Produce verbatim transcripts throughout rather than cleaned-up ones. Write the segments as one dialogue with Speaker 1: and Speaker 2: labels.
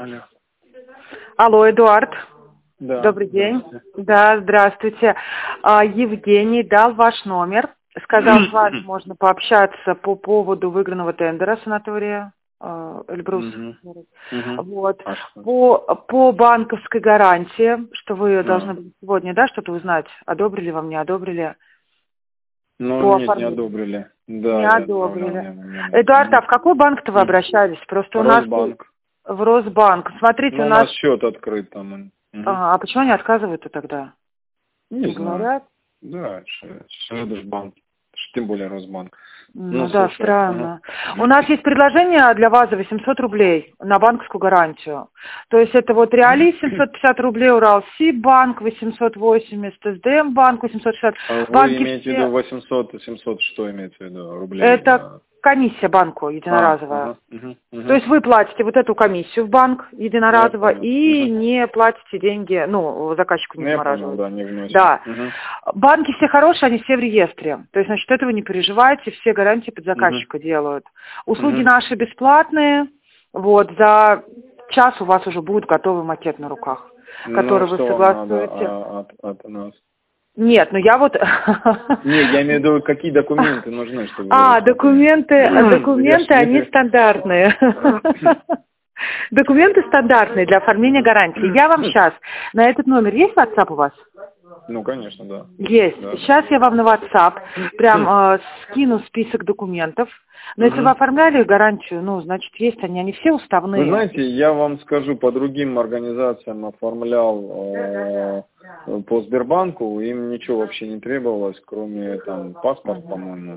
Speaker 1: Алло.
Speaker 2: Алло, Эдуард.
Speaker 1: Да.
Speaker 2: Добрый день. Да, здравствуйте. А, Евгений дал ваш номер, сказал, с вами можно пообщаться по поводу выигранного тендера санатория э, Эльбрус.
Speaker 1: Угу. Угу.
Speaker 2: Вот.
Speaker 1: А
Speaker 2: По, по банковской гарантии, что вы
Speaker 1: а.
Speaker 2: должны были сегодня, да, что-то узнать, одобрили вам, не одобрили?
Speaker 1: Ну,
Speaker 2: По
Speaker 1: нет, не
Speaker 2: оформлению.
Speaker 1: одобрили. Да,
Speaker 2: Не
Speaker 1: я
Speaker 2: одобрили.
Speaker 1: отправлял, не, не, не.
Speaker 2: Эдуард, а в какой банк-то вы обращались? Просто у нас
Speaker 1: Росбанк.
Speaker 2: в Росбанк. Смотрите,
Speaker 1: Ну,
Speaker 2: у
Speaker 1: у
Speaker 2: нас...
Speaker 1: нас счет открыт там. Угу.
Speaker 2: Ага, а почему они отказывают-то тогда?
Speaker 1: Не,
Speaker 2: Не
Speaker 1: знаю.
Speaker 2: говорят?
Speaker 1: Да, Шредербанк. Тем более Росбанк.
Speaker 2: Ну,
Speaker 1: Ну,
Speaker 2: да,
Speaker 1: слушай.
Speaker 2: странно.
Speaker 1: Ага.
Speaker 2: У нас есть предложение для вас за восемьсот рублей на банковскую гарантию. То есть это вот Реалис семьсот пятьдесят рублей, Уралсиб-банк восемьсот восемьдесят, СДМ-банк восемьсот шестьдесят.
Speaker 1: А вы
Speaker 2: Банки
Speaker 1: имеете в
Speaker 2: все...
Speaker 1: виду восемьсот, семьсот, что имеете в виду? Рублей?
Speaker 2: Это комиссия банку единоразовая.
Speaker 1: А, ага. Угу. Угу.
Speaker 2: То есть вы платите вот эту комиссию в банк
Speaker 1: Я
Speaker 2: единоразово
Speaker 1: понял.
Speaker 2: и
Speaker 1: Угу.
Speaker 2: не платите деньги, ну, заказчику не
Speaker 1: Ну, я понял,
Speaker 2: замораживаете.
Speaker 1: да, не вносим.
Speaker 2: Да.
Speaker 1: Угу.
Speaker 2: Банки все хорошие, они все в реестре. То есть, значит, этого не переживайте, все гарантии под заказчика
Speaker 1: Угу.
Speaker 2: делают. Услуги
Speaker 1: Угу.
Speaker 2: наши бесплатные. Вот, за час у вас уже будет готовый макет на руках, который
Speaker 1: Ну,
Speaker 2: вы
Speaker 1: что вам надо
Speaker 2: согласуете.
Speaker 1: а, от, от нас?
Speaker 2: Нет, ну я вот...
Speaker 1: Не, я имею в виду, какие документы нужны, чтобы...
Speaker 2: А, документы, документы,
Speaker 1: Я ж
Speaker 2: они
Speaker 1: не-
Speaker 2: стандартные. Документы стандартные для оформления гарантии. Я вам сейчас, на этот номер есть WhatsApp у вас?
Speaker 1: Ну, конечно, да.
Speaker 2: Есть.
Speaker 1: Да.
Speaker 2: Сейчас я вам на WhatsApp прям э, скину список документов. Но если
Speaker 1: Мгм.
Speaker 2: вы оформляли гарантию, ну, значит, есть они, они все уставные.
Speaker 1: Вы знаете, я вам скажу, по другим организациям оформлял э, по Сбербанку, им ничего вообще не требовалось, кроме там паспорт, по-моему,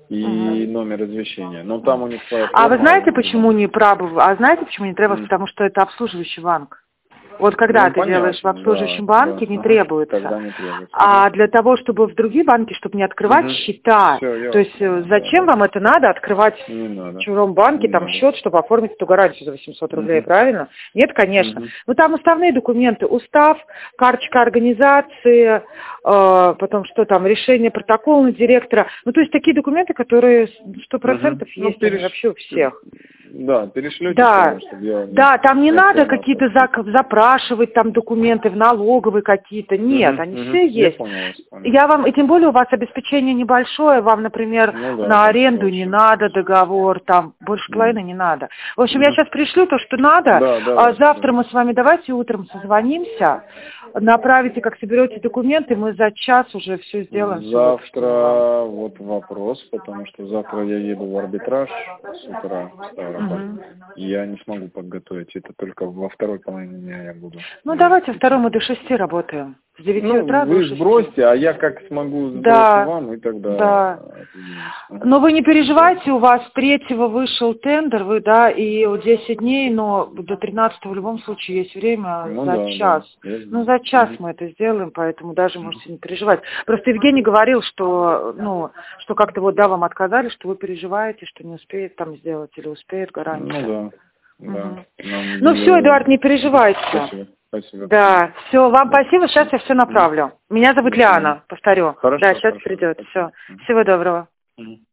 Speaker 1: и номер извещения. Но там у них своя форма.
Speaker 2: А вы знаете,
Speaker 1: и-
Speaker 2: почему не требовалось? А знаете, почему не требовалось?
Speaker 1: М.
Speaker 2: Потому что это обслуживающий банк. Вот когда
Speaker 1: Ну,
Speaker 2: ты делаешь в
Speaker 1: понятно,
Speaker 2: обслуживающем
Speaker 1: да,
Speaker 2: банке,
Speaker 1: да,
Speaker 2: не
Speaker 1: ага,
Speaker 2: требуется.
Speaker 1: тогда не требуется.
Speaker 2: А для того, чтобы в другие банки, чтобы не открывать
Speaker 1: Мгм.
Speaker 2: счета,
Speaker 1: Всё, я
Speaker 2: то есть
Speaker 1: понял,
Speaker 2: э,
Speaker 1: да,
Speaker 2: зачем
Speaker 1: да.
Speaker 2: вам это надо, открывать
Speaker 1: Не
Speaker 2: в
Speaker 1: надо.
Speaker 2: чужом банке
Speaker 1: Не
Speaker 2: там
Speaker 1: надо.
Speaker 2: счет, чтобы оформить эту гарантию за восемьсот рублей,
Speaker 1: Мгм.
Speaker 2: правильно? Нет, конечно.
Speaker 1: Мгм.
Speaker 2: Ну там уставные документы, устав, карточка организации, э, потом что там, решение протокола директора. Ну то есть такие документы, которые сто процентов
Speaker 1: Мгм. Ну,
Speaker 2: есть, они
Speaker 1: переш-
Speaker 2: вообще у всех.
Speaker 1: Да, перешлете,
Speaker 2: Да,
Speaker 1: чтобы я...
Speaker 2: да, там не
Speaker 1: я
Speaker 2: надо
Speaker 1: понял,
Speaker 2: какие-то
Speaker 1: как-
Speaker 2: зак- запрашивать там документы в налоговые какие-то. Нет,
Speaker 1: Мгм,
Speaker 2: они
Speaker 1: мгм.
Speaker 2: все
Speaker 1: Я
Speaker 2: есть.
Speaker 1: понял вас, понял.
Speaker 2: Я вам, и тем более у вас обеспечение небольшое, вам, например,
Speaker 1: Ну да,
Speaker 2: на
Speaker 1: там
Speaker 2: аренду
Speaker 1: что
Speaker 2: не
Speaker 1: вообще?
Speaker 2: надо договор, там больше
Speaker 1: Мгм.
Speaker 2: половины не надо. В общем, я
Speaker 1: Мгм.
Speaker 2: сейчас пришлю то, что надо,
Speaker 1: Да,
Speaker 2: а
Speaker 1: давайте,
Speaker 2: завтра
Speaker 1: да.
Speaker 2: мы с вами давайте утром созвонимся, направите, как соберете документы, мы за час уже все сделаем. всё выпустим вам.
Speaker 1: Завтра вот вопрос, потому что завтра я еду в арбитраж с утра в Ставрополь.
Speaker 2: Мгм.
Speaker 1: И я не смогу подготовить, это только во второй половине дня я буду.
Speaker 2: Ну,
Speaker 1: здесь.
Speaker 2: давайте второй мы до шести работаем. С девяти
Speaker 1: Ну,
Speaker 2: утра до
Speaker 1: вы
Speaker 2: шести.
Speaker 1: сбросьте, а я как смогу сбросить
Speaker 2: Да,
Speaker 1: вам, и тогда
Speaker 2: да.
Speaker 1: определимся. Ага.
Speaker 2: Но вы не переживайте, у вас третьего вышел тендер, вы, да, и вот десять дней, но до тринадцатого в любом случае есть время
Speaker 1: Ну
Speaker 2: за
Speaker 1: да,
Speaker 2: час.
Speaker 1: да. Я
Speaker 2: Ну,
Speaker 1: знаю.
Speaker 2: за час
Speaker 1: Мгм.
Speaker 2: мы это сделаем, поэтому даже можете не переживать. Просто Евгений говорил, что, ну, что как-то вот, да, вам отказали, что вы переживаете, что не успеет там сделать или успеет гарантия.
Speaker 1: Ну да, да.
Speaker 2: Мгм.
Speaker 1: Нам
Speaker 2: Ну, все,
Speaker 1: видели-
Speaker 2: Эдуард, не переживайте.
Speaker 1: Спасибо, спасибо.
Speaker 2: Да, все, вам
Speaker 1: Да.
Speaker 2: спасибо, сейчас я все направлю. Меня зовут
Speaker 1: До свидания.
Speaker 2: Лиана, повторю.
Speaker 1: Хорошо,
Speaker 2: Да, сейчас
Speaker 1: хорошо.
Speaker 2: придет.
Speaker 1: Спасибо.
Speaker 2: Все. Всего доброго.
Speaker 1: Мгм.